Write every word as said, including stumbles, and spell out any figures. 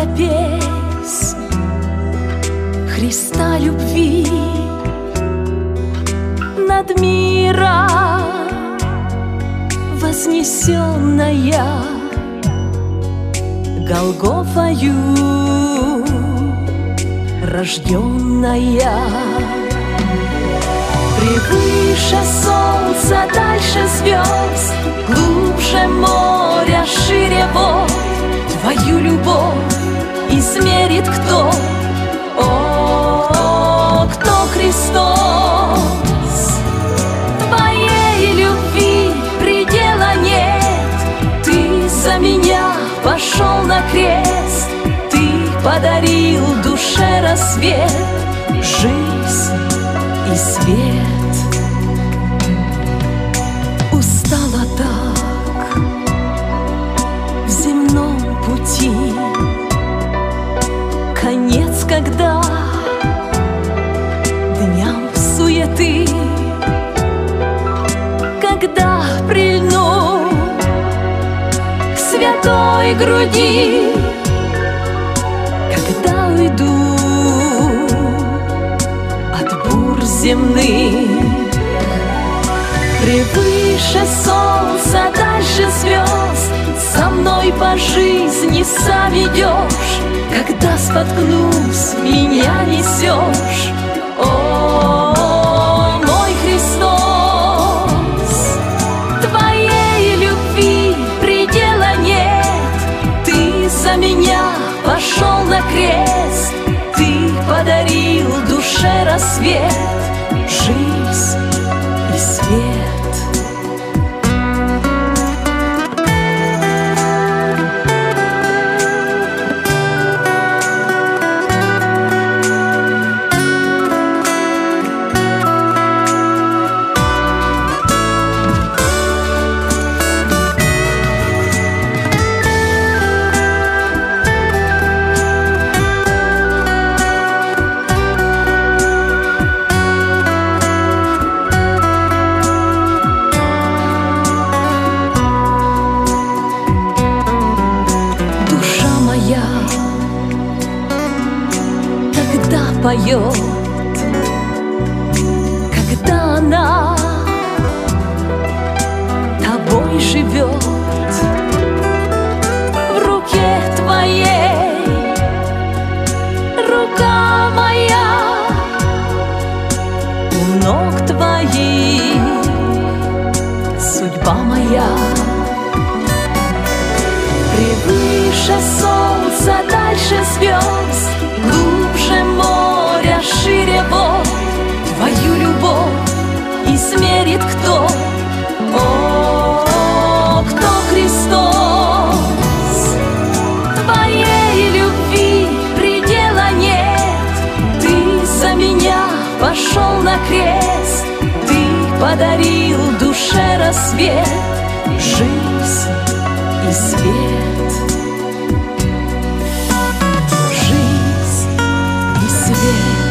новая песнь Христа любви над миром вознесенная Голгофою рожденная. Превыше солнца, дальше звезд, глубже моря, шире вод, твою любовь измерит кто? О, кто Христос? Твоей любви предела нет. Ты за меня пошел на крест, ты подарил душе рассвет, жизнь и свет. Устала так в земном пути, конец когда дням суеты, когда прильну к святой груди, когда уйду от бур земных. Превыше солнца, дальше звезд, со мной по жизни соведешь, когда споткнусь, меня несешь. О, мой Христос, твоей любви предела нет. Ты за меня пошел на крест, ты подарил душе рассвет, жизнь и свет. Когда поет, когда она тобой живет, в руке твоей рука моя, у ног твоих судьба моя. Превыше солнца, дальше звезд, глубже моря, шире вод, твою любовь измерит кто? О, кто Христос? Твоей любви предела нет. Ты за меня пошел на крест, ты подарил душе рассвет, жизнь и свет, жизнь и свет.